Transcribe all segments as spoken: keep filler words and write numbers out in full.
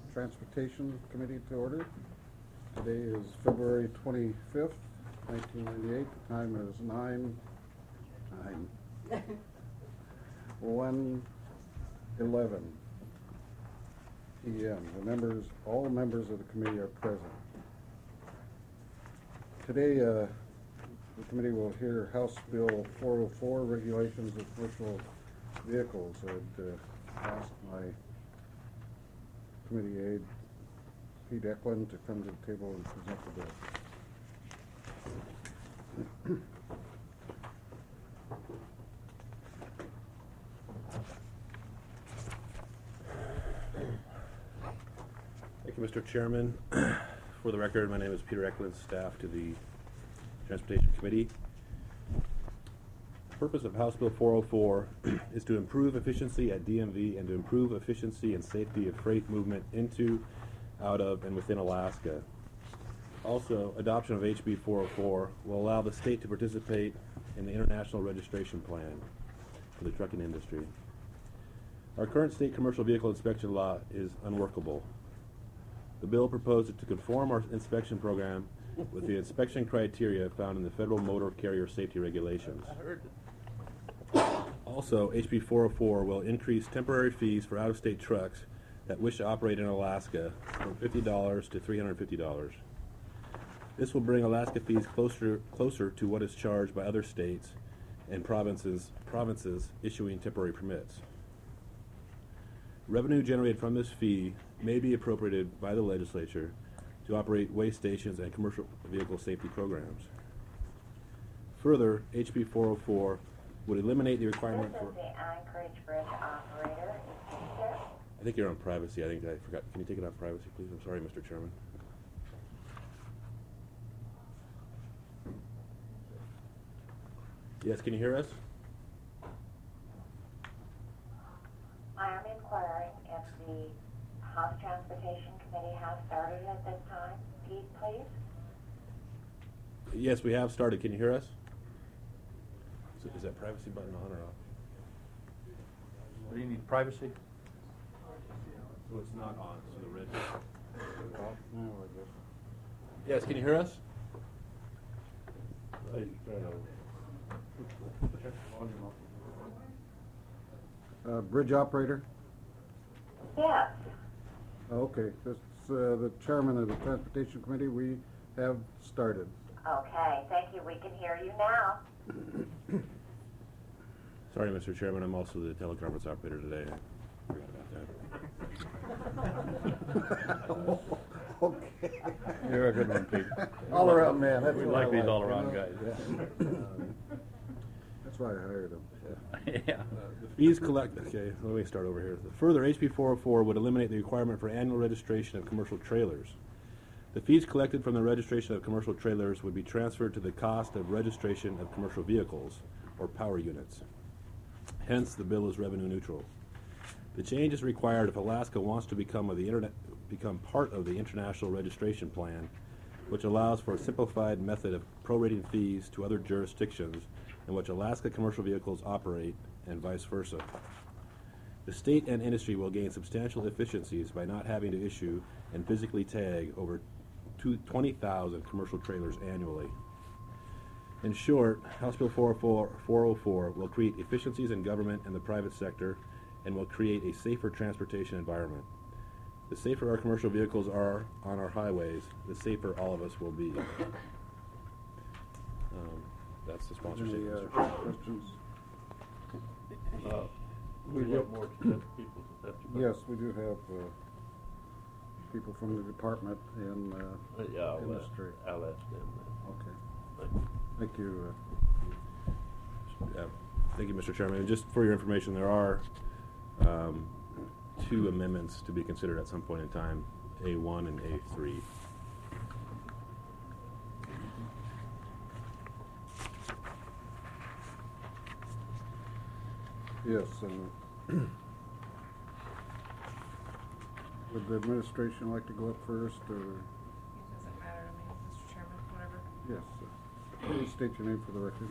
Transportation Committee to order. Today is February twenty-fifth, nineteen ninety-eight. The time is nine, nine, one, eleven p m The members, all members of the committee are present. Today, uh, the committee will hear House Bill four oh four, Regulations of Commercial Vehicles. I'd uh, ask my committee aide, Pete Eklund, to come to the table and present the bill. Thank you, Mister Chairman. For the record, my name is Peter Eklund, staff to the Transportation Committee. The purpose of House Bill four oh four is to improve efficiency at D M V and to improve efficiency and safety of freight movement into, out of, and within Alaska. Also, adoption of H B four oh four will allow the state to participate in the International Registration Plan for the trucking industry. Our current state commercial vehicle inspection law is unworkable. The bill proposes to conform our inspection program with the inspection criteria found in the Federal Motor Carrier Safety Regulations. Also, H B four oh four will increase temporary fees for out-of-state trucks that wish to operate in Alaska from fifty dollars to three hundred fifty dollars. This will bring Alaska fees closer closer to what is charged by other states and provinces provinces issuing temporary permits. Revenue generated from this fee may be appropriated by the legislature to operate weigh stations and commercial vehicle safety programs. Further, H B four oh four would eliminate the requirement This for... is the Anchorage Bridge operator. Is he here? I think you're on privacy. I think I forgot. Can you take it off privacy, please? I'm sorry, Mister Chairman. Yes, can you hear us? I am inquiring if the House Transportation Committee has started at this time. Pete, please. Yes, we have started. Can you hear us? Is, is that privacy button on or off? What do you need, privacy? So it's not on, so the red... Off now, I guess. Yes, can you hear us? Uh, bridge operator? Yes. Okay, this is uh, the chairman of the Transportation Committee. We have started. Okay, thank you. We can hear you now. Sorry, Mister Chairman, I'm also the teleconference operator today. I forgot about that. Okay. You're a good one, Pete. All around man. That's We what I like these you all-around know? guys. Um, That's why I hired him. Yeah. Uh, the fees collect. Okay, let me start over here. Further, H B four oh four would eliminate the requirement for annual registration of commercial trailers. The fees collected from the registration of commercial trailers would be transferred to the cost of registration of commercial vehicles, or power units. Hence, the bill is revenue neutral. The change is required if Alaska wants to become of the internet, become part of the International Registration Plan, which allows for a simplified method of prorating fees to other jurisdictions in which Alaska commercial vehicles operate, and vice versa. The state and industry will gain substantial efficiencies by not having to issue and physically tag over twenty thousand commercial trailers annually. In short, House Bill four oh four will create efficiencies in government and the private sector and will create a safer transportation environment. The safer our commercial vehicles are on our highways, the safer all of us will be. Um, that's the sponsorship. Any Mister uh, Chairman. questions? Uh, We We want do- more to people. That's your- Yes, we do have uh, people from the department and uh, Uh, Yeah, I'll, industry. uh, I'll ask them then. Okay, Thank you. thank you. Yeah. Thank you, Mister Chairman. And just for your information, there are um, two amendments to be considered at some point in time, A one and A three. Yes, and would the administration like to go up first, or? It doesn't matter to me, Mister Chairman, whatever. Yes, uh, please state your name for the record.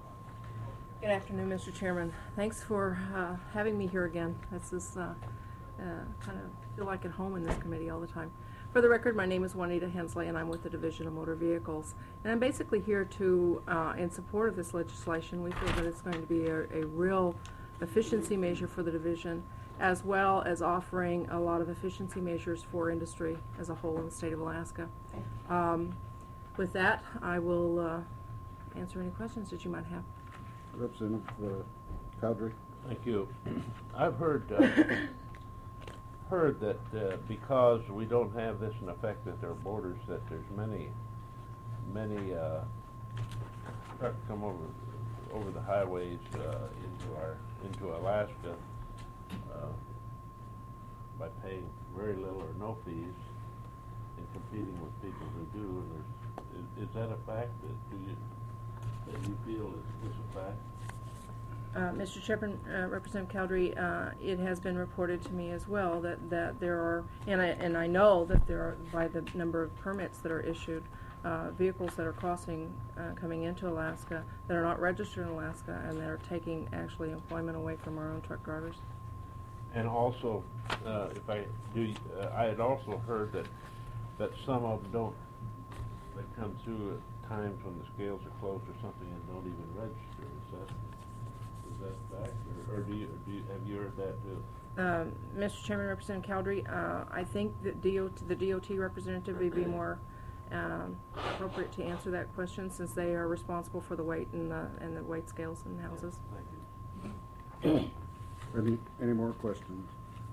Good afternoon, Mister Chairman. Thanks for uh, having me here again. This is uh, uh, kind of feel like at home in this committee all the time. For the record, my name is Juanita Hensley, and I'm with the Division of Motor Vehicles. And I'm basically here to, uh, in support of this legislation. We feel that it's going to be a, a real efficiency measure for the division, as well as offering a lot of efficiency measures for industry as a whole in the state of Alaska. Um, with that, I will uh, answer any questions that you might have. Representative uh, Cowdery. Thank you. I've heard, uh, heard that uh, because we don't have this in effect at their borders, that there's many, many uh, trucks come over over the highways uh, into our into Alaska uh, by paying very little or no fees and competing with people who do. And there's, is, is that a fact that do you that you feel is, is a fact? Uh, Mister Chairman, uh, Representative Cowdery, uh, it has been reported to me as well that, that there are, and I, and I know that there are, by the number of permits that are issued, uh, vehicles that are crossing, uh, coming into Alaska that are not registered in Alaska and that are taking actually employment away from our own truck drivers. And also, uh, if I do, uh, I had also heard that that some of them don't. They come through at times when the scales are closed or something and don't even register. Is that is that fact, or, or do you do you, have you heard that too? Um, Mister Chairman, Representative Cowdery, uh, I think that D O T, the D O T representative would be more um, appropriate to answer that question, since they are responsible for the weight and the and the weight scales in houses. Thank you. Any, any more questions?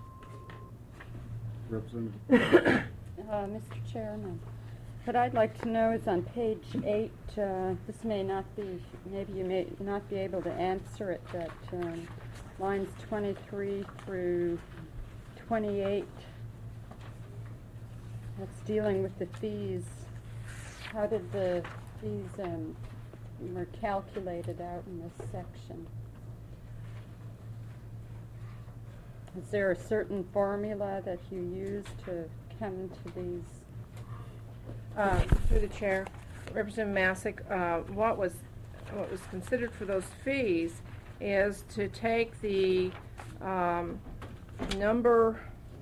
Representative? Uh, Mister Chairman, what I'd like to know is on page eight, uh, this may not be, maybe you may not be able to answer it, but um, lines twenty-three through twenty-eight, that's dealing with the fees. How did the fees um, were calculated out in this section? Is there a certain formula that you use to come to these? Uh, through the chair, Representative Masick, uh, what was what was considered for those fees is to take the um, number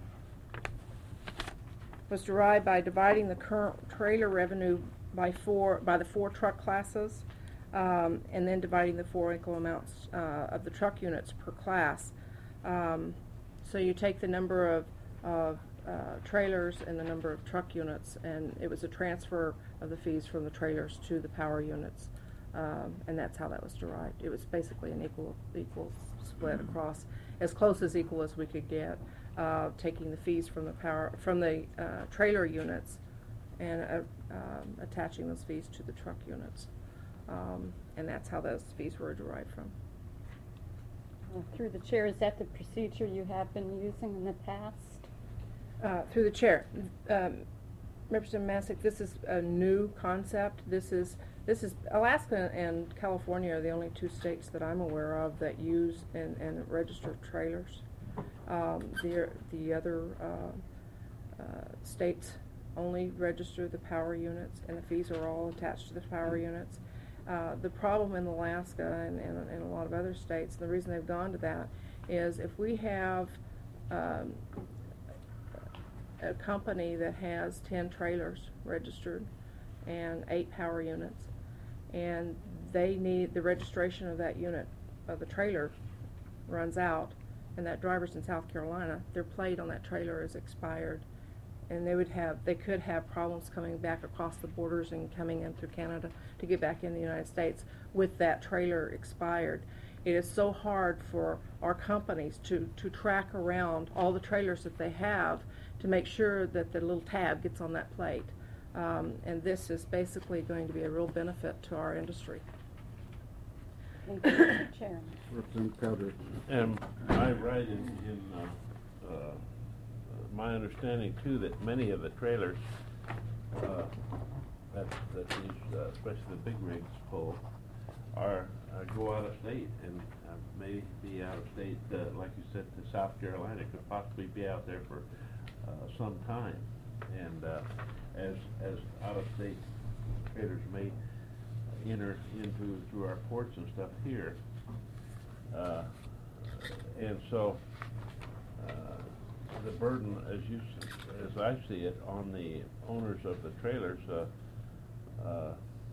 was derived by dividing the current trailer revenue by four by the four truck classes, um, and then dividing the four equal amounts uh, of the truck units per class. Um, so you take the number of, of uh, trailers and the number of truck units, and it was a transfer of the fees from the trailers to the power units, um, and that's how that was derived. It was basically an equal equal split across, as close as equal as we could get, uh, taking the fees from the power from the uh, trailer units and uh, um, attaching those fees to the truck units, um, and that's how those fees were derived from. Uh, through the chair, is that the procedure you have been using in the past? Uh, through the chair, um, Representative Masick, this is a new concept. This is this is Alaska and California are the only two states that I'm aware of that use and, and register trailers. Um, the the other uh, uh, states only register the power units, and the fees are all attached to the power units. Uh, the problem in Alaska and, and, and a lot of other states, the reason they've gone to that is if we have um, a company that has ten trailers registered and eight power units, and they need the registration of that unit, of the trailer, runs out, and that driver's in South Carolina, their plate on that trailer is expired, and they would have, they could have problems coming back across the borders and coming in through Canada to get back in the United States with that trailer expired. It is so hard for our companies to, to track around all the trailers that they have to make sure that the little tab gets on that plate. Um, and this is basically going to be a real benefit to our industry. Thank you, Mister Chairman. Representative Cowdery. And I write in, in uh, uh, my understanding too that many of the trailers uh, that, that these, uh, especially the big rigs pull, are uh, go out of state and uh, may be out of state, uh, like you said, to South Carolina. Could possibly be out there for uh, some time, and uh, as as out of state trailers may enter into through our ports and stuff here, uh, and so uh, the burden, as you, s- as I see it, on the owners of the trailers, uh, uh,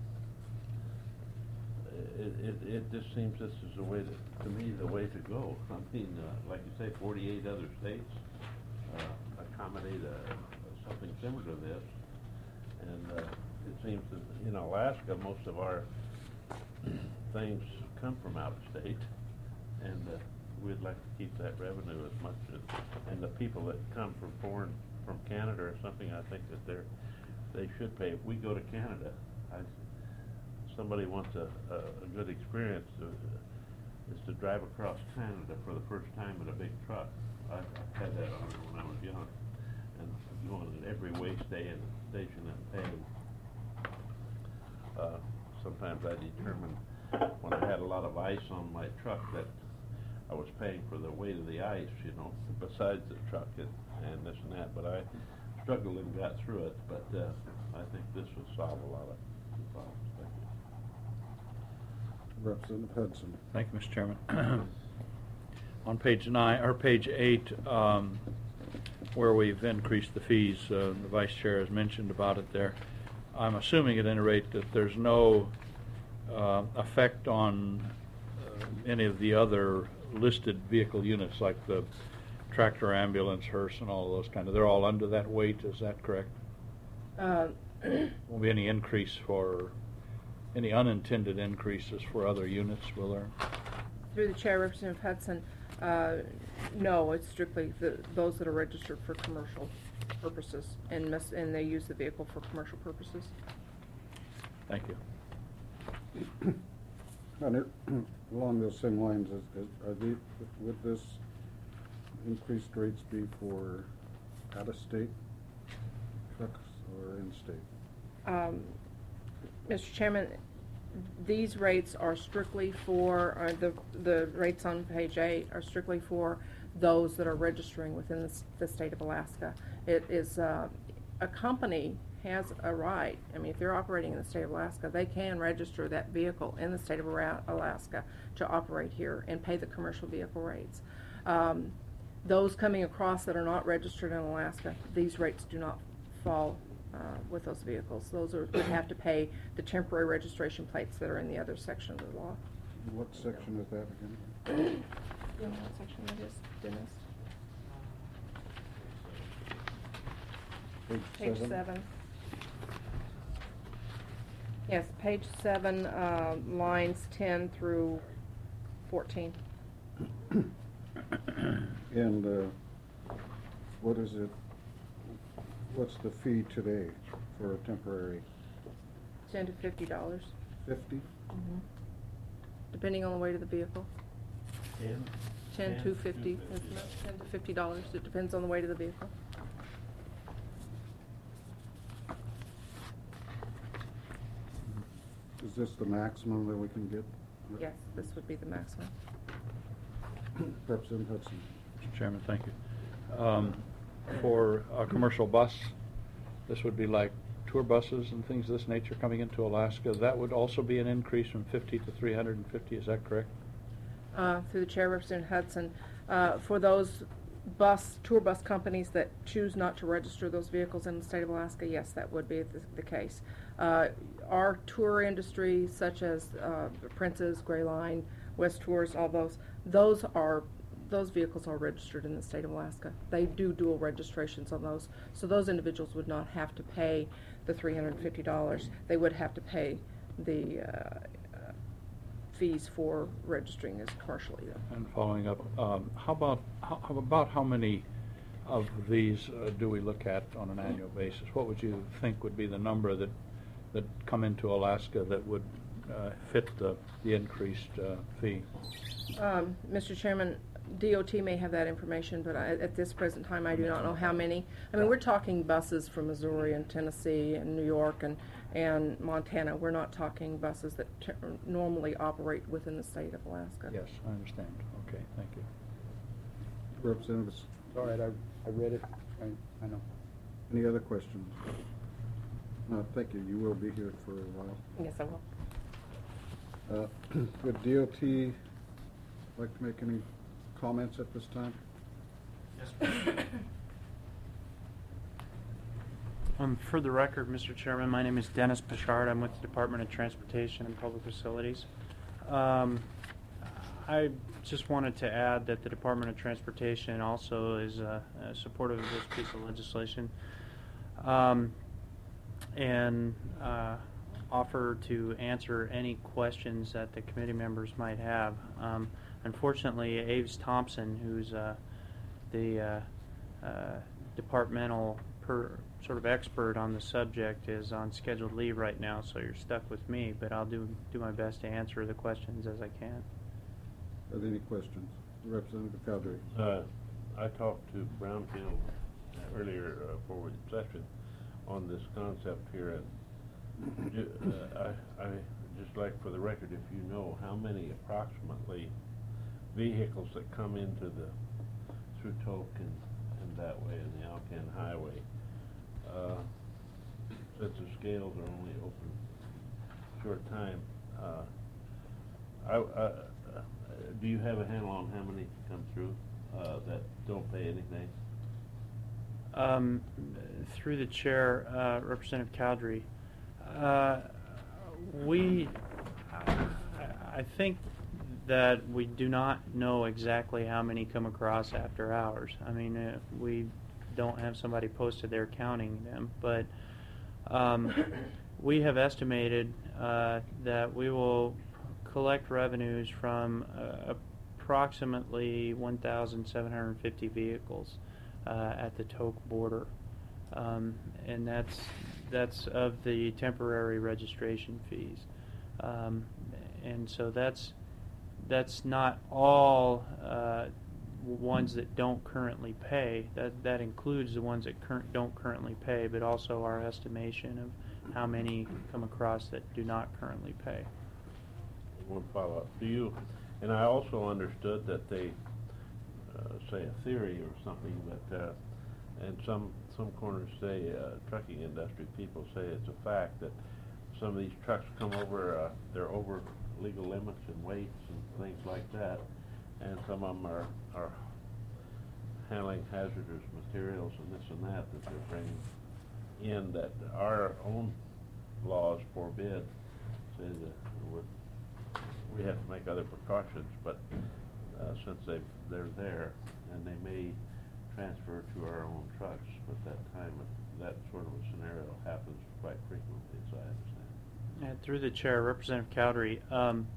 it, it, it just seems this is the way to, to me, the way to go. I mean, uh, like you say, forty-eight other states, uh, accommodate, uh, something similar to this. And, uh, it seems that in Alaska, most of our things come from out of state. And, uh, we'd like to keep that revenue as much as, and the people that come from foreign, from Canada or something, I think that they're, they should pay. If we go to Canada, I, somebody wants a, a, a good experience to, is to drive across Canada for the first time in a big truck. I, I had that on when I was young, and going in every way stay station and paying. Uh, sometimes I determined when I had a lot of ice on my truck that I was paying for the weight of the ice, you know, besides the truck and, and this and that. But I struggled and got through it. But uh, I think this will solve a lot of problems. Thank you. Representative Hudson. Thank you, Mister Chairman. On page nine, or page eight, um, where we've increased the fees, uh, the Vice Chair has mentioned about it there. I'm assuming at any rate that there's no uh, effect on uh, any of the other listed vehicle units, like the tractor, ambulance, hearse, and all of those kind of. They're all under that weight. Is that correct? Uh, Won't be any increase for any unintended increases for other units, will there? Through the chair, Representative Hudson, uh, no, it's strictly the, those that are registered for commercial purposes, and must, and they use the vehicle for commercial purposes. Thank you. And it, along those same lines, is, is, are the, would this increased rates be for out-of-state trucks or in-state? Um, Mister Chairman, these rates are strictly for, uh, the, the rates on page eight are strictly for those that are registering within the, s- the state of Alaska. It is, uh, a company has a right, I mean, if they're operating in the state of Alaska, they can register that vehicle in the state of Ara- Alaska to operate here and pay the commercial vehicle rates. Um, those coming across that are not registered in Alaska, these rates do not fall uh, with those vehicles. Those are, would have to pay the temporary registration plates that are in the other section of the law. What section is that again? You know what section that is, Dennis? Page seven. Yes, page seven, uh, lines ten through fourteen. And uh, what is it, what's the fee today for a temporary? Ten to fifty dollars, Fifty? depending on the weight of the vehicle. Ten? Ten to fifty, isn't it? Ten to fifty dollars, it depends on the weight of the vehicle. Is this the maximum that we can get? Yes, this would be the maximum. Representative Hudson. Mister Chairman, thank you. Um, for a commercial bus, this would be like tour buses and things of this nature coming into Alaska. That would also be an increase from fifty to three hundred fifty, is that correct? Uh, through the chair, Representative Hudson, uh, for those bus, tour bus companies that choose not to register those vehicles in the state of Alaska, yes, that would be the, the case. Uh, our tour industry, such as uh, Princess, Gray Line, West Tours, all those, those are, those vehicles are registered in the state of Alaska. They do dual registrations on those, so those individuals would not have to pay the three hundred fifty dollars. They would have to pay the uh, uh, fees for registering as commercial either. And following up, um, how about how, how about how many of these uh, do we look at on an annual basis? What would you think would be the number that that come into Alaska that would uh, fit the, the increased uh, fee? Um, Mister Chairman, D O T may have that information, but I, at this present time, I do not know how many. I mean, we're talking buses from Missouri and Tennessee and New York and, and Montana. We're not talking buses that t- normally operate within the state of Alaska. Yes, I understand. Okay, thank you. Representatives, All right, I, I read it, I, I know. any other questions? No, thank you. You will be here for a while. Yes, I will. Uh, Would D O T like to make any comments at this time? Yes, Um, for the record, Mister Chairman, my name is Dennis Pichard. I'm with the Department of Transportation and Public Facilities. Um, I just wanted to add that the Department of Transportation also is uh, uh, supportive of this piece of legislation, um, and uh, offer to answer any questions that the committee members might have. Um, unfortunately, Aves Thompson, who's uh, the uh, uh, departmental per sort of expert on the subject, is on scheduled leave right now, so you're stuck with me, but I'll do do my best to answer the questions as I can. Are there any questions? Representative Cowdery. Uh, I talked to Brownfield earlier uh, for the session on this concept here, and ju- uh, I, I just like for the record, if you know how many approximately vehicles that come into the through Tok and, and that way in the Alcan Highway, uh, since the scales are only open short time, uh, I, I, uh, do you have a handle on how many come through uh, that don't pay anything? Um, through the chair, uh, Representative Cowdery, uh, we, I think that we do not know exactly how many come across after hours. I mean, uh, we don't have somebody posted there counting them, but um, we have estimated uh, that we will collect revenues from uh, approximately one thousand seven hundred fifty vehicles uh, at the Tok border, um, and that's that's of the temporary registration fees, um, and so that's that's not all uh, ones that don't currently pay. That that includes the ones that cur- don't currently pay, but also our estimation of how many come across that do not currently pay. One follow-up. Do you, and I also understood that they uh, say a theory or something, but uh, and some some corners say uh, trucking industry people say it's a fact that some of these trucks come over, uh, they're over legal limits and weights and things like that, and some of them are are handling hazardous materials and this and that that they're bringing in that our own laws forbid. Say that we're we have to make other precautions, but uh, since they they're there, and they may transfer to our own trucks, but that time that sort of a scenario happens quite frequently, as I understand. And through the chair, Representative Cowdery, um,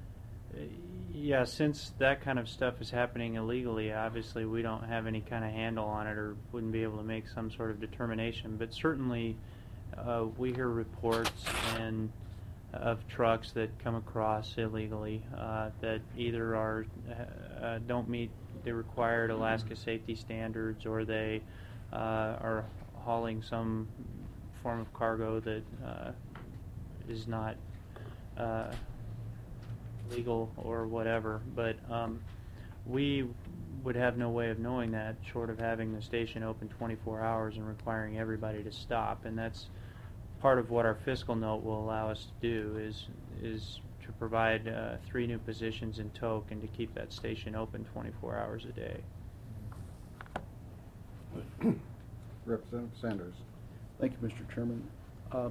yeah, since that kind of stuff is happening illegally, obviously we don't have any kind of handle on it, or wouldn't be able to make some sort of determination. But certainly, uh, we hear reports and of trucks that come across illegally uh, that either are uh, don't meet the required Alaska safety standards, or they uh, are hauling some form of cargo that uh, is not uh, legal or whatever. But um, we would have no way of knowing that, short of having the station open twenty-four hours and requiring everybody to stop. And that's part of what our fiscal note will allow us to do, is is to provide uh, three new positions in Tok and to keep that station open twenty-four hours a day. Representative Sanders. Thank you, Mister Chairman. Uh,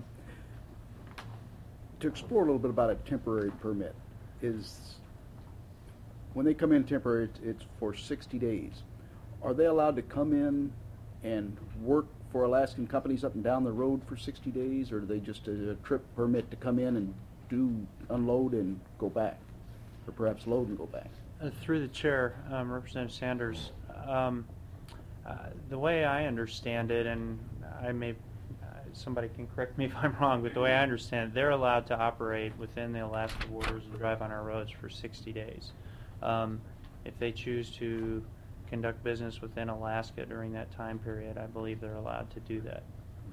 to explore a little bit about a temporary permit, is when they come in temporary, it's, it's for sixty days. Are they allowed to come in and work for Alaskan companies up and down the road for sixty days, or are they just a, a trip permit to come in and do unload and go back, or perhaps load and go back? Uh, through the chair, um, Representative Sanders, um, uh, the way I understand it, and I may, uh, somebody can correct me if I'm wrong, but the way I understand it, they're allowed to operate within the Alaska borders and drive on our roads for sixty days. Um, if they choose to conduct business within Alaska during that time period, I believe they're allowed to do that.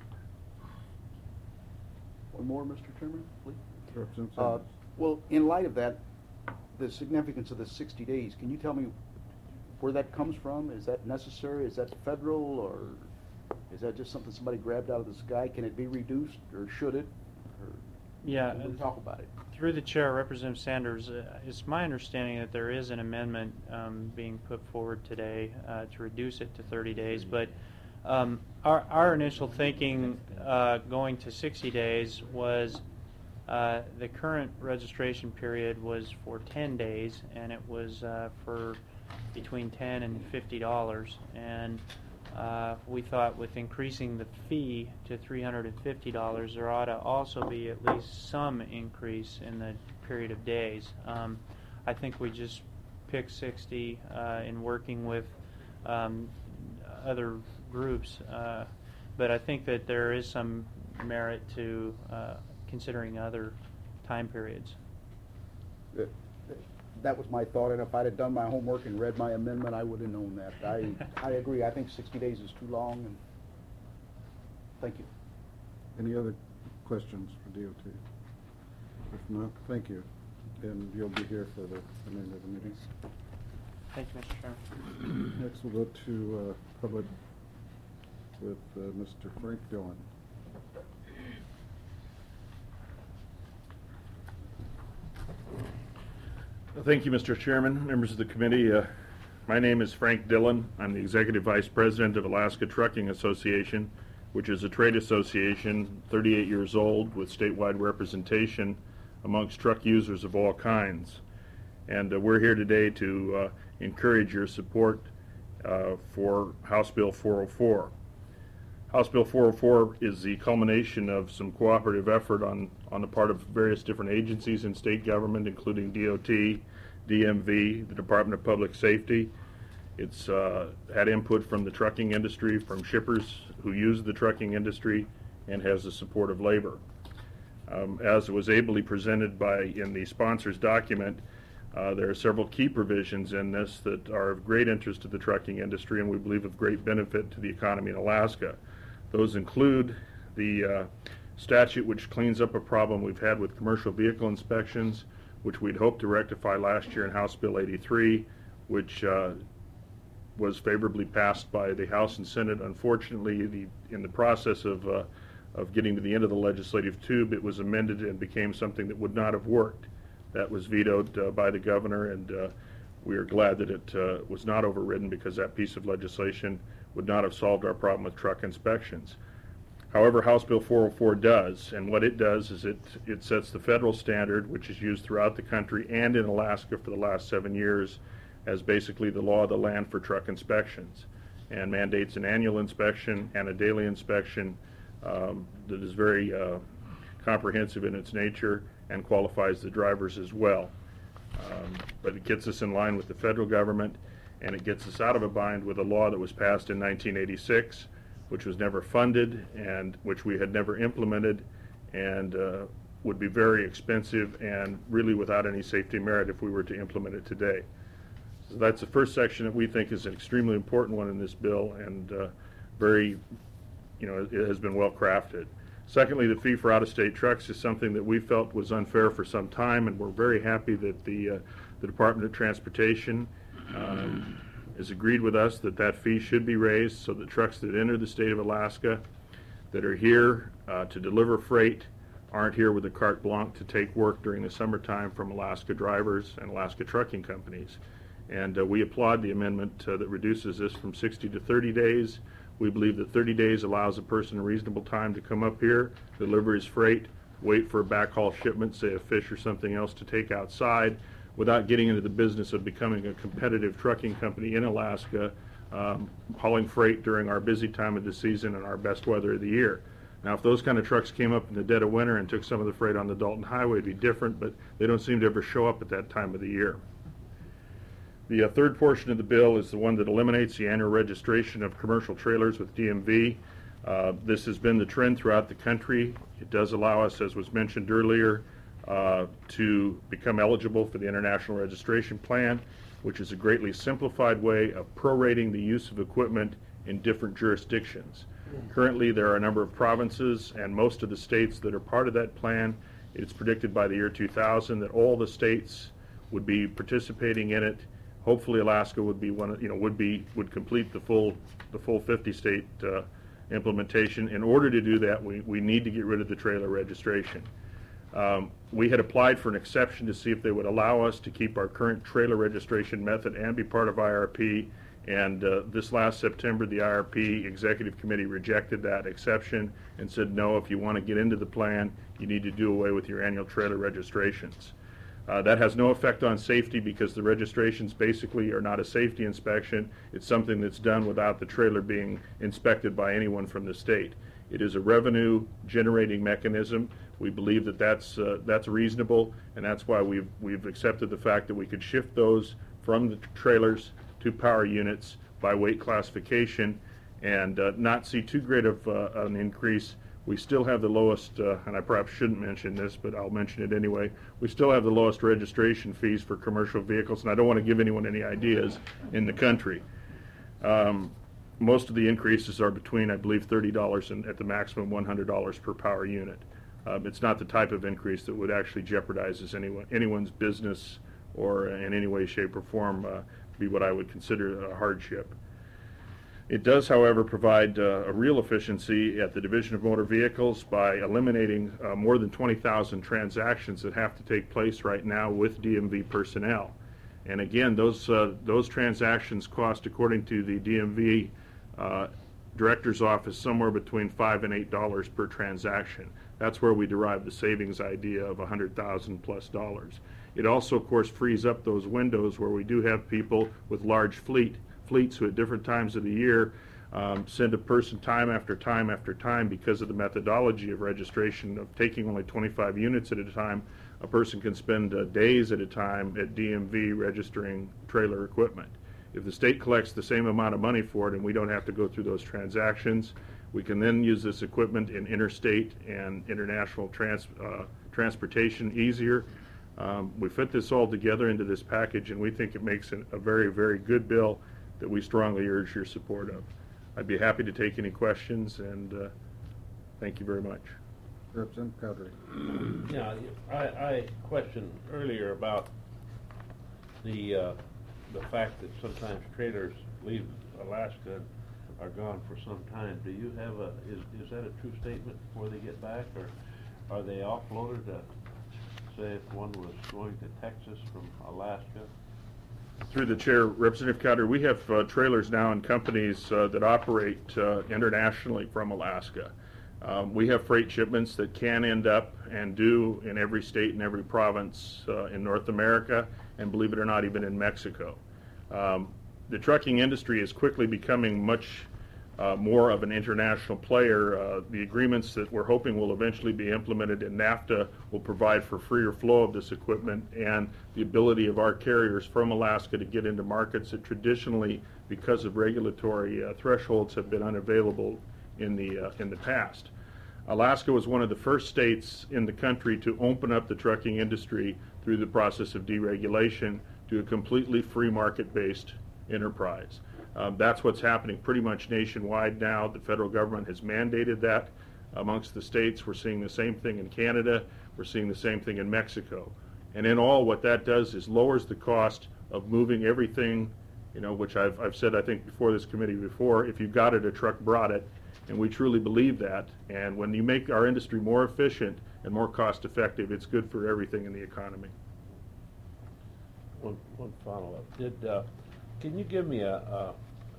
One more, Mister Chairman, please. Representative Uh, Sanders. well, in light of that, the significance of the sixty days, can you tell me where that comes from? Is that necessary? Is that federal, or is that just something somebody grabbed out of the sky? Can it be reduced, or should it? Or Yeah. can we talk about it? Through the chair, Representative Sanders, uh, it's my understanding that there is an amendment um, being put forward today uh, to reduce it to thirty days, but Um, our, our initial thinking uh, going to sixty days was uh, the current registration period was for ten days, and it was uh, for between ten and fifty dollars. And uh, we thought with increasing the fee to three hundred and fifty dollars, there ought to also be at least some increase in the period of days. Um, I think we just picked sixty uh, in working with um, other groups, uh, but I think that there is some merit to uh, considering other time periods. Uh, That was my thought, and if I'd have done my homework and read my amendment, I would have known that. I, I agree. I think sixty days is too long, and thank you. Any other questions for D O T? If not, thank you. And you'll be here for the remainder of the meeting. Thank you, Mister Chairman. Next, we'll go to uh, public with uh, Mister Frank Dillon. Thank you, Mister Chairman, members of the committee. Uh, my name is Frank Dillon. I'm the Executive Vice President of Alaska Trucking Association, which is a trade association, thirty-eight years old, with statewide representation amongst truck users of all kinds. And uh, we're here today to uh, encourage your support uh, for House Bill four oh four. House Bill four oh four is the culmination of some cooperative effort on, on the part of various different agencies in state government, including D O T, D M V, the Department of Public Safety. It's uh, had input from the trucking industry, from shippers who use the trucking industry, and has the support of labor. Um, as was ably presented by in the sponsor's document, uh, there are several key provisions in this that are of great interest to the trucking industry and we believe of great benefit to the economy in Alaska. Those include the uh, statute which cleans up a problem we've had with commercial vehicle inspections, which we'd hoped to rectify last year in House Bill eighty-three, which uh, was favorably passed by the House and Senate. Unfortunately, the, in the process of, uh, of getting to the end of the legislative tube, it was amended and became something that would not have worked. That was vetoed uh, by the governor, and uh, we are glad that it uh, was not overridden, because that piece of legislation would not have solved our problem with truck inspections. However, House Bill four oh four does, and what it does is it, it sets the federal standard, which is used throughout the country and in Alaska for the last seven years, as basically the law of the land for truck inspections, and mandates an annual inspection and a daily inspection um, that is very uh, comprehensive in its nature and qualifies the drivers as well. Um, but it gets us in line with the federal government, and it gets us out of a bind with a law that was passed in nineteen eighty-six, which was never funded and which we had never implemented, and uh, would be very expensive and really without any safety merit if we were to implement it today. So that's the first section that we think is an extremely important one in this bill, and uh, very, you know, it has been well crafted. Secondly, the fee for out-of-state trucks is something that we felt was unfair for some time, and we're very happy that the, uh, the Department of Transportation um, has agreed with us that that fee should be raised so that trucks that enter the state of Alaska that are here uh, to deliver freight aren't here with a carte blanche to take work during the summertime from Alaska drivers and Alaska trucking companies. And uh, we applaud the amendment uh, that reduces this from sixty to thirty days. We believe that thirty days allows a person a reasonable time to come up here, deliver his freight, wait for a backhaul shipment, say a fish or something else, to take outside, without getting into the business of becoming a competitive trucking company in Alaska, um, hauling freight during our busy time of the season and our best weather of the year. Now, if those kind of trucks came up in the dead of winter and took some of the freight on the Dalton Highway, it'd be different, but they don't seem to ever show up at that time of the year. The uh, third portion of the bill is the one that eliminates the annual registration of commercial trailers with D M V. Uh, this has been the trend throughout the country. It does allow us, as was mentioned earlier, uh, to become eligible for the International Registration Plan, which is a greatly simplified way of prorating the use of equipment in different jurisdictions. Currently, there are a number of provinces and most of the states that are part of that plan. It's predicted by the year two thousand that all the states would be participating in it. Hopefully, Alaska would be one. You know, would be would complete the full the full fifty state uh, implementation. In order to do that, we we need to get rid of the trailer registration. Um, we had applied for an exception to see if they would allow us to keep our current trailer registration method and be part of I R P, And uh, this last September, the I R P Executive Committee rejected that exception and said, no, if you want to get into the plan, you need to do away with your annual trailer registrations. Uh, that has no effect on safety because the registrations basically are not a safety inspection. It's something that's done without the trailer being inspected by anyone from the state. It is a revenue generating mechanism. We believe that that's, uh, that's reasonable, and that's why we've, we've accepted the fact that we could shift those from the trailers to power units by weight classification and uh, not see too great of uh, an increase. We still have the lowest, uh, and I perhaps shouldn't mention this, but I'll mention it anyway. We still have the lowest registration fees for commercial vehicles, and I don't want to give anyone any ideas in the country. Um, most of the increases are between, I believe, thirty dollars and at the maximum one hundred dollars per power unit. Um, it's not the type of increase that would actually jeopardize anyone, anyone's business or in any way, shape, or form uh, be what I would consider a hardship. It does, however, provide uh, a real efficiency at the Division of Motor Vehicles by eliminating uh, more than twenty thousand transactions that have to take place right now with D M V personnel. And again, those, uh, those transactions cost, according to the D M V uh, Director's Office, somewhere between five and eight dollars per transaction. That's where we derive the savings idea of one hundred thousand plus dollars. It also, of course, frees up those windows where we do have people with large fleet fleets who at different times of the year um, send a person time after time after time because of the methodology of registration of taking only twenty-five units at a time. A person can spend uh, days at a time at D M V registering trailer equipment. If the state collects the same amount of money for it and we don't have to go through those transactions, we can then use this equipment in interstate and international trans uh, transportation easier. Um, we fit this all together into this package, and we think it makes an, a very, very good bill that we strongly urge your support of. I'd be happy to take any questions, and uh, thank you very much. Representative Cowdery. Yeah, I, I questioned earlier about the uh, the fact that sometimes trailers leave Alaska and are gone for some time. Do you have a, is, is that a true statement before they get back, or are they offloaded to, say if one was going to Texas from Alaska? Through the chair, Representative Cowdery, we have uh, trailers now in companies uh, that operate uh, internationally from Alaska. Um, we have freight shipments that can end up and do in every state and every province uh, in North America, and believe it or not, even in Mexico. Um, the trucking industry is quickly becoming much uh, more of an international player. Uh, the agreements that we're hoping will eventually be implemented in NAFTA will provide for freer flow of this equipment and the ability of our carriers from Alaska to get into markets that traditionally, because of regulatory uh, thresholds, have been unavailable in the uh, in the past. Alaska was one of the first states in the country to open up the trucking industry through the process of deregulation to a completely free market-based enterprise. Um, that's what's happening pretty much nationwide now. The federal government has mandated that amongst the states. We're seeing the same thing in Canada. We're seeing the same thing in Mexico. And in all, what that does is lowers the cost of moving everything, you know, which I've, I've said, I think, before this committee before, if you got it, a truck brought it. And we truly believe that. And when you make our industry more efficient and more cost effective, it's good for everything in the economy. One, one follow-up. Did, uh, can you give me a, a,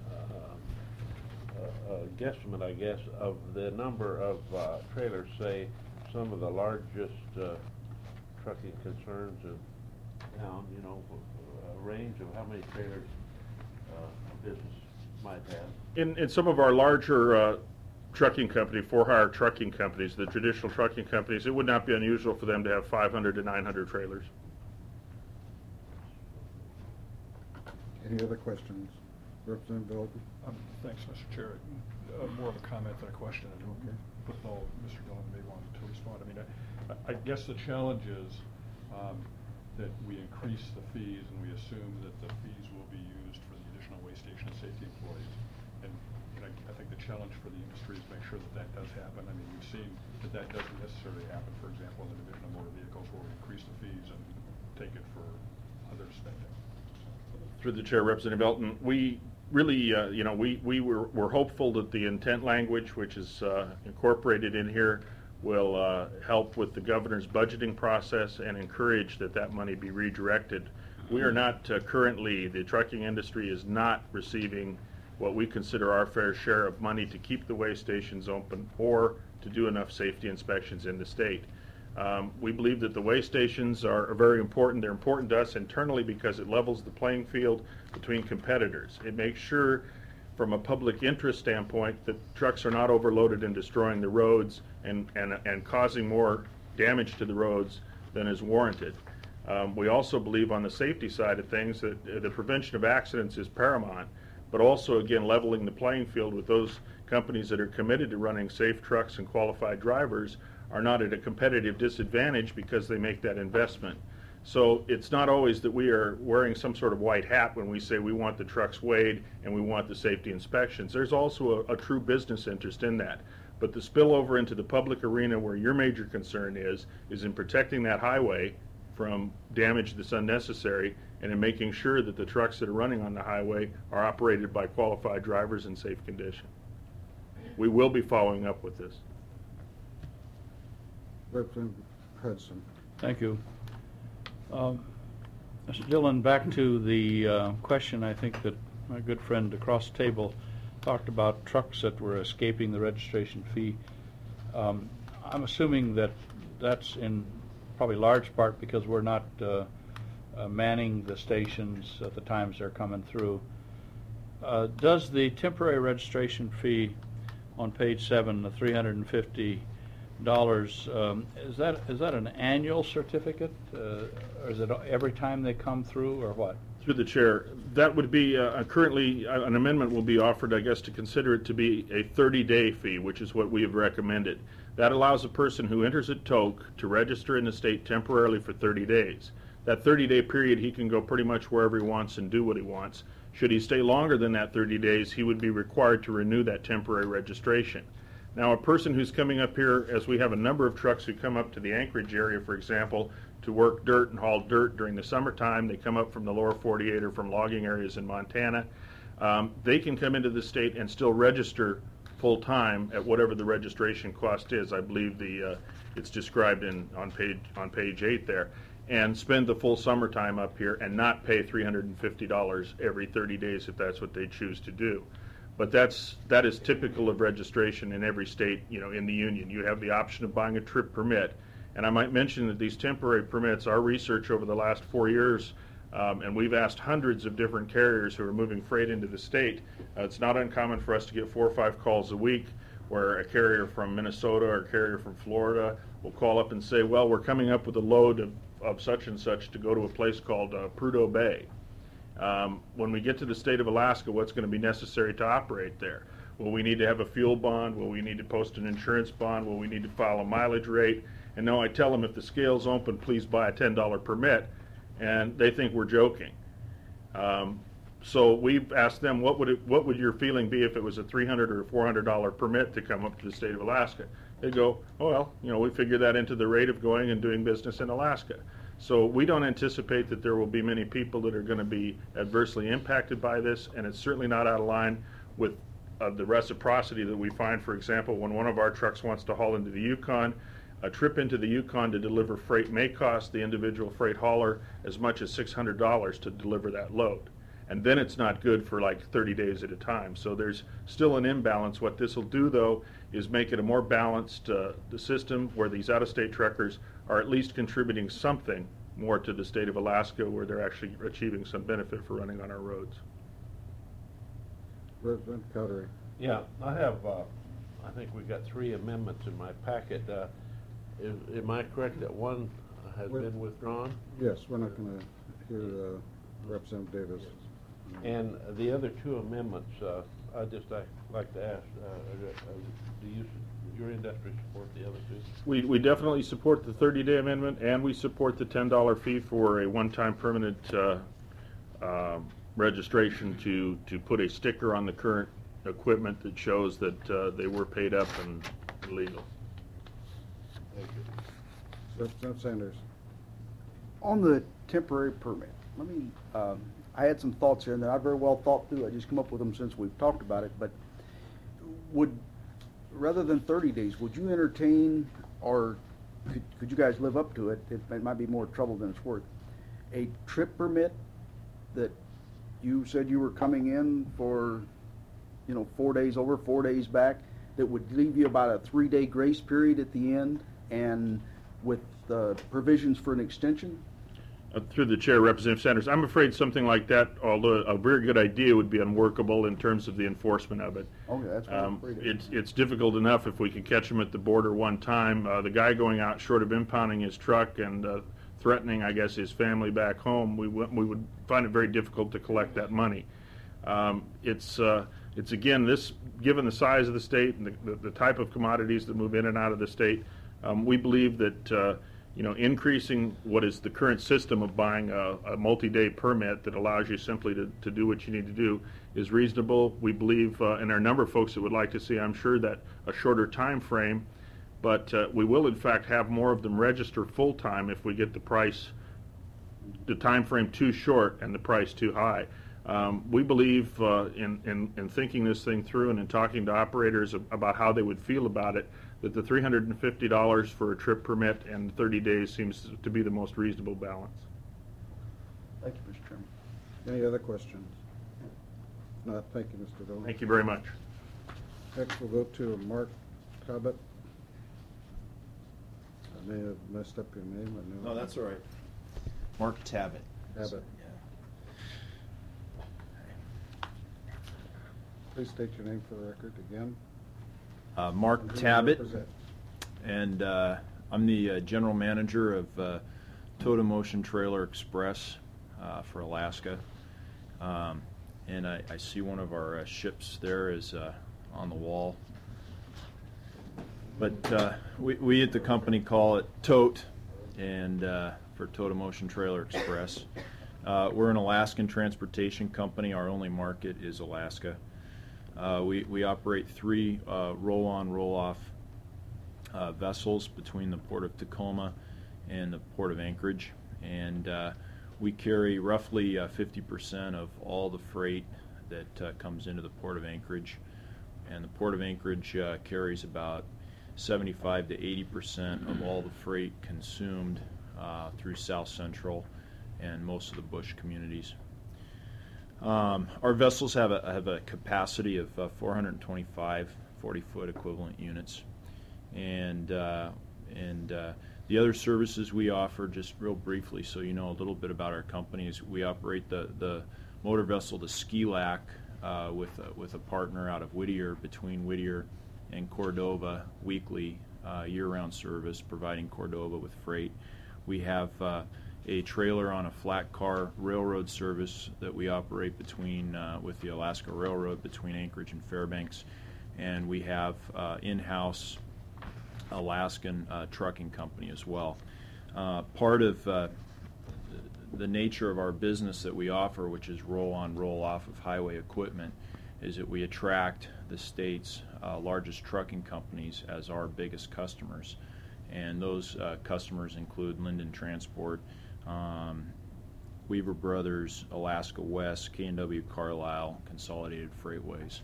a, a guesstimate, I guess, of the number of uh, trailers, say, some of the largest uh, trucking concerns in town, you know, a range of how many trailers uh, a business might have? In, in some of our larger uh, trucking company, for-hire trucking companies, the traditional trucking companies, it would not be unusual for them to have five hundred to nine hundred trailers. Any other questions? Representative Belton? Um, thanks, Mister Chair. Uh, more of a comment than a question. I don't Okay. football, Mister Dillon may want to respond. I mean, I, I guess the challenge is um, that we increase the fees and we assume that the fees will be used for the additional weigh station and safety employees. And, and I, I think the challenge for the industry is make sure that that does happen. I mean, we've seen that that doesn't necessarily happen, for example, in the Division of Motor Vehicles where we increase the fees and take it for other spending. Through the chair, Representative Belton, we really, uh, you know, we, we were, were hopeful that the intent language, which is uh, incorporated in here, will uh, help with the governor's budgeting process and encourage that that money be redirected We are not uh, currently, the trucking industry is not receiving what we consider our fair share of money to keep the weigh stations open or to do enough safety inspections in the state. Um, we believe that the weigh stations are, are very important. They're important to us internally because it levels the playing field between competitors. It makes sure, from a public interest standpoint, that trucks are not overloaded and destroying the roads and, and, and causing more damage to the roads than is warranted. Um, we also believe on the safety side of things that uh, the prevention of accidents is paramount, but also, again, leveling the playing field with those companies that are committed to running safe trucks and qualified drivers are not at a competitive disadvantage because they make that investment. So it's not always that we are wearing some sort of white hat when we say we want the trucks weighed and we want the safety inspections. There's also a, a true business interest in that. But the spillover into the public arena where your major concern is, is in protecting that highway from damage that's unnecessary and in making sure that the trucks that are running on the highway are operated by qualified drivers in safe condition. We will be following up with this. Representative Hudson. Thank you. Um, Mister Dillon, back to the uh, question I think that my good friend across the table talked about, trucks that were escaping the registration fee. Um, I'm assuming that that's in probably large part because we're not uh, uh, manning the stations at the times they're coming through. Uh, does the temporary registration fee on page seven, the three hundred fifty dollars, um, is that is that an annual certificate, uh, or is it every time they come through, or what? Through the chair, that would be uh, currently uh, an amendment will be offered, I guess, to consider it to be a thirty-day fee, which is what we have recommended. That allows a person who enters at T O C to register in the state temporarily for thirty days. That thirty-day period, he can go pretty much wherever he wants and do what he wants. Should he stay longer than that thirty days, he would be required to renew that temporary registration. Now, a person who's coming up here, as we have a number of trucks who come up to the Anchorage area, for example, to work dirt and haul dirt during the summertime, they come up from the lower forty-eight or from logging areas in Montana, um, they can come into the state and still register full-time at whatever the registration cost is. I believe the uh, it's described in on page on page eight there, and spend the full summertime up here and not pay three hundred fifty dollars every thirty days if that's what they choose to do. But that's that is typical of registration in every state, you know, in the union. You have the option of buying a trip permit. And I might mention that these temporary permits, our research over the last four years, um, and we've asked hundreds of different carriers who are moving freight into the state. Uh, it's not uncommon for us to get four or five calls a week where a carrier from Minnesota or a carrier from Florida will call up and say, well, we're coming up with a load of, of such and such to go to a place called uh, Prudhoe Bay. Um, when we get to the state of Alaska, what's going to be necessary to operate there? Will we need to have a fuel bond? Will we need to post an insurance bond? Will we need to file a mileage rate? And no, I tell them, if the scale's open, please buy a ten dollar permit, and they think we're joking. Um, so we've asked them, what would it, what would your feeling be if it was a three hundred or a four hundred dollar permit to come up to the state of Alaska? They go, oh, well, you know, we figure that into the rate of going and doing business in Alaska. So we don't anticipate that there will be many people that are going to be adversely impacted by this, and it's certainly not out of line with uh, the reciprocity that we find, for example, when one of our trucks wants to haul into the Yukon. A trip into the Yukon to deliver freight may cost the individual freight hauler as much as six hundred dollars to deliver that load. And then it's not good for like thirty days at a time. So there's still an imbalance. What this will do, though, is make it a more balanced uh, the system where these out-of-state truckers are at least contributing something more to the state of Alaska, where they're actually achieving some benefit for running on our roads. Representative Cowdery. Yeah, I have, uh, I think we got three amendments in my packet. Uh, is, am I correct that one has With- been withdrawn? Yes, we're not going to hear uh, Representative Davis. And the other two amendments, uh, I just I like to ask, uh, uh, do you, your industry support the other two? We, we definitely support the thirty day amendment, and we support the ten dollar fee for a one-time permanent uh, uh, registration to, to put a sticker on the current equipment that shows that uh, they were paid up and legal. Thank you. Representative Sanders. On the temporary permit, let me, um, I had some thoughts here, and they're not very well thought through. I just come up with them since we've talked about it. But would, rather than thirty days, would you entertain, or could, could you guys live up to it? It, it might be more trouble than it's worth. a trip permit that you said you were coming in for, you know, four days over, four days back, that would leave you about a three-day grace period at the end, and with uh, provisions for an extension? Uh, through the chair, Representative Sanders, I'm afraid something like that, although a very good idea, would be unworkable in terms of the enforcement of it. Okay, that's what I'm Um, afraid of. it's it's difficult enough if we can catch him at the border one time. Uh, the guy going out short of impounding his truck and uh, threatening, I guess, his family back home, we w- we would find it very difficult to collect that money. Um, it's uh, it's again this, given the size of the state and the, the, the type of commodities that move in and out of the state, um, we believe that. Uh, You know, increasing what is the current system of buying a, a multi-day permit that allows you simply to, to do what you need to do is reasonable. We believe, uh, and there are a number of folks that would like to see, I'm sure, that a shorter time frame, but uh, we will in fact have more of them register full-time if we get the price, the time frame too short and the price too high. Um, we believe uh, in, in, in thinking this thing through and in talking to operators ab- about how they would feel about it, that the three hundred fifty dollars for a trip permit and thirty days seems to be the most reasonable balance. Thank you, Mister Chairman. Any other questions? No, thank you, Mister Dillon. Thank you very much. Next, we'll go to Mark Cobbett. I may have messed up your name. I know. No, that's all right. Mark Tabbitt. Tabbitt. Yeah. Please state your name for the record again. Uh, Mark And who you Tabbitt, represent. and uh, I'm the uh, general manager of uh, Totem Ocean Trailer Express uh, for Alaska. Um, and I, I see one of our uh, ships there is uh, on the wall. But uh, we, we at the company call it Tote, and uh, for Totem Ocean Trailer Express. Uh, we're an Alaskan transportation company. Our only market is Alaska. Uh, we, we operate three uh, roll-on, roll-off uh, vessels between the Port of Tacoma and the Port of Anchorage. And uh, we carry roughly uh, fifty percent of all the freight that uh, comes into the Port of Anchorage. And the Port of Anchorage uh, carries about seventy-five to eighty percent of all the freight consumed uh, through South Central and most of the bush communities. Um, our vessels have a, have a capacity of uh, four hundred twenty-five forty-foot equivalent units. And, uh, and uh, the other services we offer, just real briefly so you know a little bit about our company, is we operate the, the motor vessel, the Ski-Lac, uh, with, a, with a partner out of Whittier, between Whittier and Cordova, weekly uh, year-round service, providing Cordova with freight. We have uh, a trailer on a flat car railroad service that we operate between uh, with the Alaska Railroad between Anchorage and Fairbanks, and we have uh, in-house Alaskan uh, trucking company as well. Uh, part of uh, the nature of our business that we offer, which is roll-on, roll-off of highway equipment, is that we attract the state's uh, largest trucking companies as our biggest customers, and those uh, customers include Linden Transport, Um, Weaver Brothers, Alaska West, K and W Carlisle, Consolidated Freightways.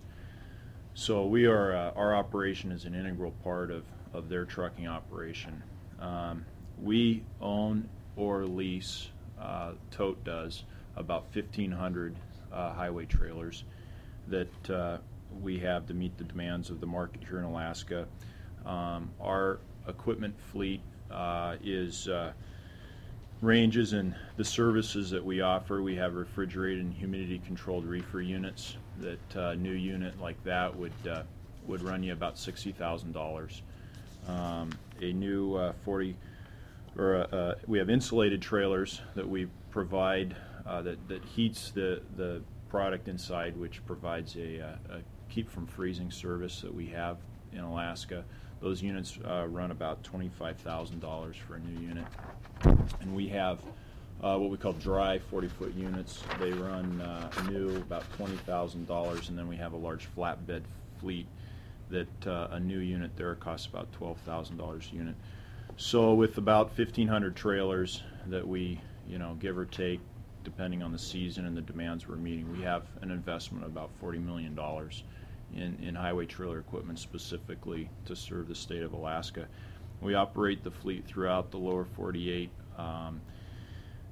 So we are, uh, our operation is an integral part of, of their trucking operation. Um, we own or lease, uh, Tote does, about fifteen hundred uh, highway trailers that uh, we have to meet the demands of the market here in Alaska. Um, our equipment fleet uh, is uh, ranges in the services that we offer. We have refrigerated and humidity controlled reefer units. That uh, new unit like that would uh, would run you about sixty thousand dollars. Um, a new uh, forty or uh, uh, we have insulated trailers that we provide uh, that that heats the the product inside, which provides a, a, a keep from freezing service that we have in Alaska. Those units uh, run about twenty-five thousand dollars for a new unit. And we have uh, what we call dry forty-foot units. They run uh, new about twenty thousand dollars, and then we have a large flatbed fleet that uh, a new unit there costs about twelve thousand dollars a unit. So with about fifteen hundred trailers that we, you know, give or take, depending on the season and the demands we're meeting, we have an investment of about forty million dollars in, in highway trailer equipment specifically to serve the state of Alaska. We operate the fleet throughout the lower forty-eight. Um,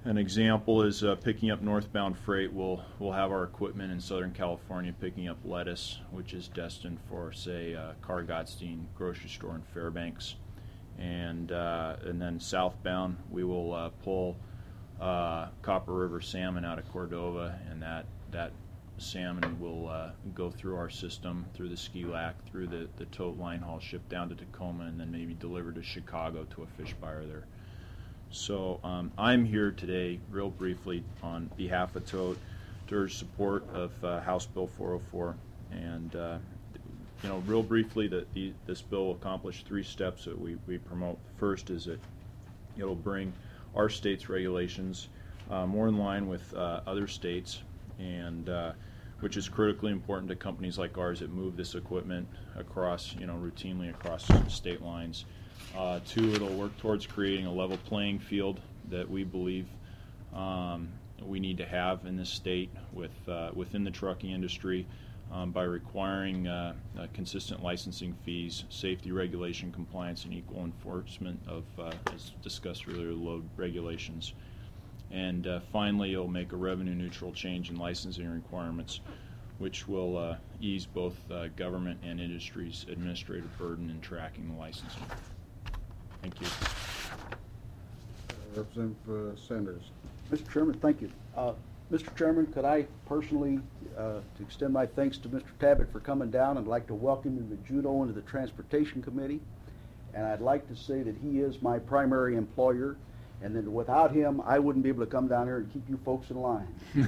An example is uh, picking up northbound freight. We'll, we'll have our equipment in Southern California picking up lettuce, which is destined for, say, uh, Carl Gottstein grocery store in Fairbanks. And, uh, and then southbound, we will uh, pull uh, Copper River salmon out of Cordova, and that, that salmon will uh, go through our system, through the ski lac, through the, the tote line haul, shipped down to Tacoma, and then maybe delivered to Chicago to a fish buyer there. So um, I'm here today, real briefly, on behalf of Tote, to urge support of uh, House Bill four oh four. And, uh, you know, real briefly, that the, this bill will accomplish three steps that we, we promote. First is that it'll bring our state's regulations uh, more in line with uh, other states, and uh, which is critically important to companies like ours that move this equipment across, you know, routinely across state lines. Uh, two, it'll work towards creating a level playing field that we believe um, we need to have in this state with uh, within the trucking industry um, by requiring uh, uh, consistent licensing fees, safety regulation compliance, and equal enforcement of, uh, as discussed earlier, load regulations. And uh, finally, it'll make a revenue-neutral change in licensing requirements, which will uh, ease both uh, government and industry's administrative burden in tracking the licensing. Thank you. Uh, Representative uh, Sanders. Mister Chairman, thank you. Uh, Mister Chairman, could I personally uh, to extend my thanks to Mister Tabbitt for coming down. I'd like to welcome him to Juneau into the Transportation Committee. And I'd like to say that he is my primary employer, and that without him, I wouldn't be able to come down here and keep you folks in line. Well,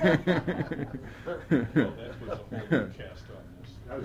that was a whole new cast on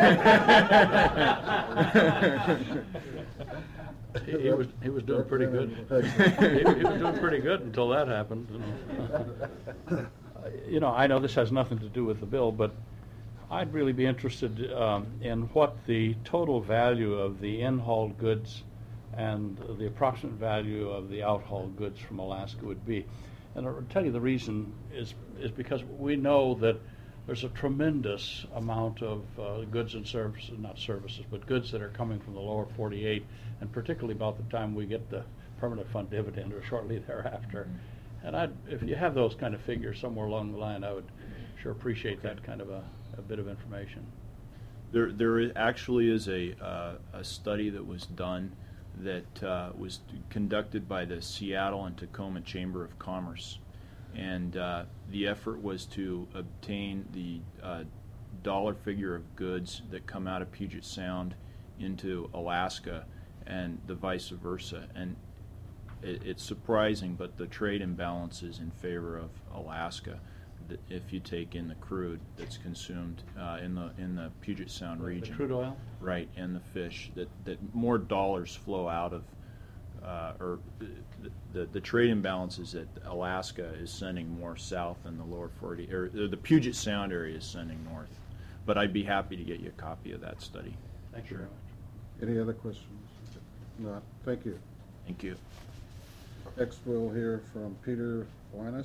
this. He, he was he was doing pretty good. he, he was doing pretty good until that happened. You know, I know this has nothing to do with the bill, but I'd really be interested um, in what the total value of the in-hauled goods and the approximate value of the out-hauled goods from Alaska would be. And I'll tell you the reason is is because we know that there's a tremendous amount of uh, goods and services, not services, but goods that are coming from the lower forty-eight, and particularly about the time we get the permanent fund dividend or shortly thereafter. Mm-hmm. And I'd, if you have those kind of figures somewhere along the line, I would sure appreciate that kind of a, a bit of information. There, there is, actually is a, uh, a study that was done that uh, was conducted by the Seattle and Tacoma Chamber of Commerce. And uh, the effort was to obtain the uh, dollar figure of goods that come out of Puget Sound into Alaska and the vice versa. And it, it's surprising, but the trade imbalance is in favor of Alaska if you take in the crude that's consumed uh, in the in the Puget Sound region. The crude oil? Right, and the fish. That, that more dollars flow out of Uh, or the, the the trade imbalance is that Alaska is sending more south than the lower forty, or the Puget Sound area is sending north. But I'd be happy to get you a copy of that study. Thank you very much. Any other questions? Not. Thank you. Thank you. Next, we'll hear from Peter Linus.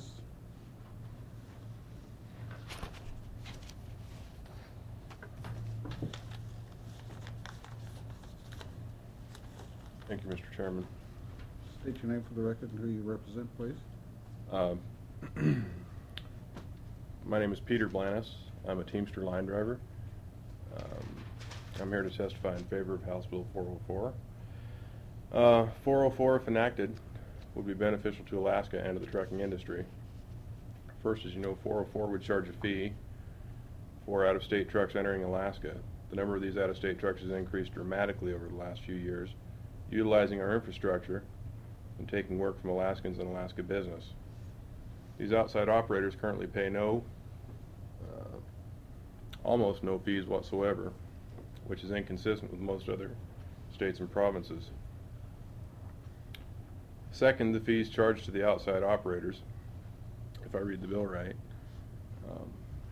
Thank you, Mister Chairman. State your name for the record and who you represent, please. Uh, my name is Peter Blanis. I'm a Teamster line driver. Um, I'm here to testify in favor of House Bill four oh four. Uh, four oh four, if enacted, would be beneficial to Alaska and to the trucking industry. First, as you know, four oh four would charge a fee for out-of-state trucks entering Alaska. The number of these out-of-state trucks has increased dramatically over the last few years, utilizing our infrastructure and taking work from Alaskans and Alaska business. These outside operators currently pay no, uh, almost no fees whatsoever, which is inconsistent with most other states and provinces. Second, the fees charged to the outside operators, if I read the bill right, um,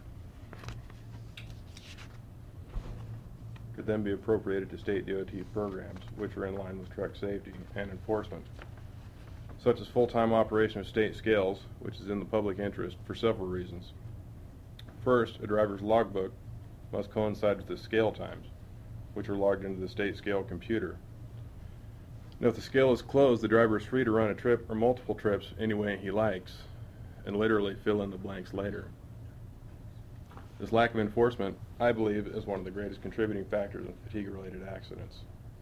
could then be appropriated to state D O T programs, which are in line with truck safety and enforcement, such as full-time operation of state scales, which is in the public interest for several reasons. First, a driver's logbook must coincide with the scale times, which are logged into the state scale computer. Now, if the scale is closed, the driver is free to run a trip or multiple trips any way he likes and literally fill in the blanks later. This lack of enforcement, I believe, is one of the greatest contributing factors in fatigue-related accidents.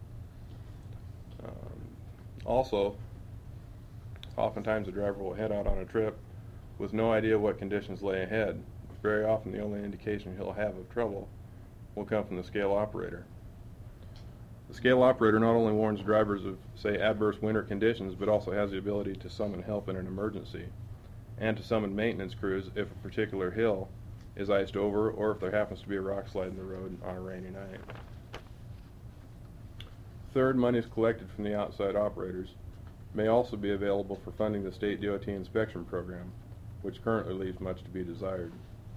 Um, also, oftentimes the driver will head out on a trip with no idea what conditions lay ahead. Very often the only indication he'll have of trouble will come from the scale operator. The scale operator not only warns drivers of, say, adverse winter conditions, but also has the ability to summon help in an emergency and to summon maintenance crews if a particular hill is iced over or if there happens to be a rock slide in the road on a rainy night. Third, monies collected from the outside operators may also be available for funding the state D O T inspection program, which currently leaves much to be desired.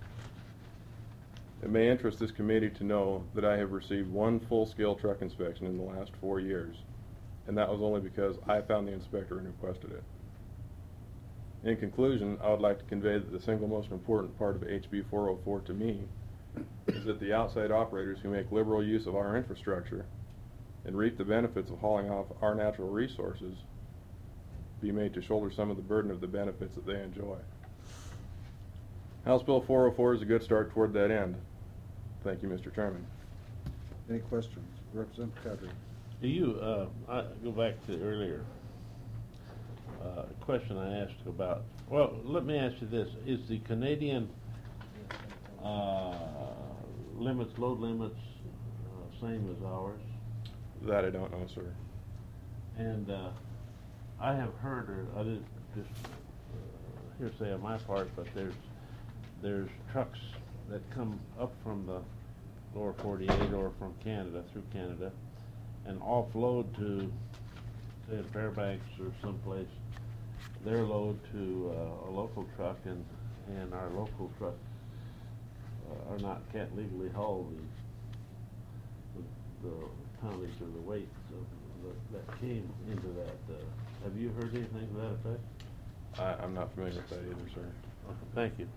It may interest this committee to know that I have received one full-scale truck inspection in the last four years, and that was only because I found the inspector and requested it. In conclusion, I would like to convey that the single most important part of H B four oh four to me is that the outside operators who make liberal use of our infrastructure and reap the benefits of hauling off our natural resources be made to shoulder some of the burden of the benefits that they enjoy. House Bill four oh four is a good start toward that end. Thank you, Mister Chairman. Any questions? Representative Cadre. Do you, uh, I go back to earlier, uh, question I asked about, well, let me ask you this. Is the Canadian uh, limits, load limits, uh, same as ours? That I don't know, sir. And uh, I have heard, or I didn't just uh, hearsay on my part, but there's there's trucks that come up from the lower forty-eight or from Canada, through Canada, and offload to, say, Fairbanks or someplace, their load to uh, a local truck, and, and our local trucks uh, are not, can't legally haul the, the, the tonnage or the weight of the, that came into that. Uh, have you heard anything to that effect? I, I'm not familiar with that either, sir. Okay, thank you.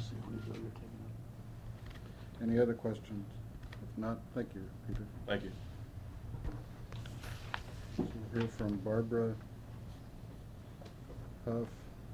Any other questions? If not, thank you, Peter. Thank you. We'll hear from Barbara Huff.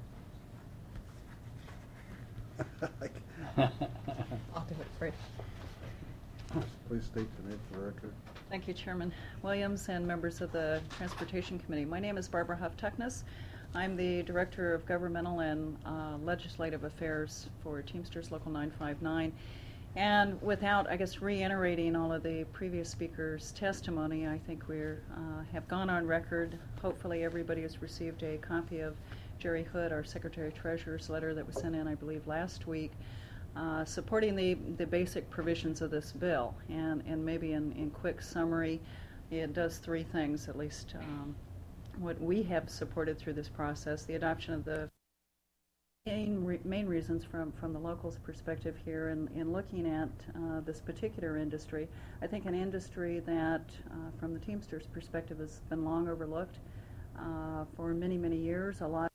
I'll do it for you. Please state the name for the record. Thank you, Chairman Williams and members of the Transportation Committee. My name is Barbara Huff Tuckness. I'm the Director of Governmental and uh, Legislative Affairs for Teamsters Local nine five nine. And without, I guess, reiterating all of the previous speakers' testimony, I think we uh, have gone on record. Hopefully everybody has received a copy of Jerry Hood, our Secretary-Treasurer's letter that was sent in, I believe, last week, uh, supporting the, the basic provisions of this bill. And, and maybe in, in quick summary, it does three things, at least um, what we have supported through this process: the adoption of the main, re main reasons from, from the locals' perspective here in, in looking at uh, this particular industry. I think an industry that, uh, from the Teamsters' perspective, has been long overlooked uh, for many, many years. A lot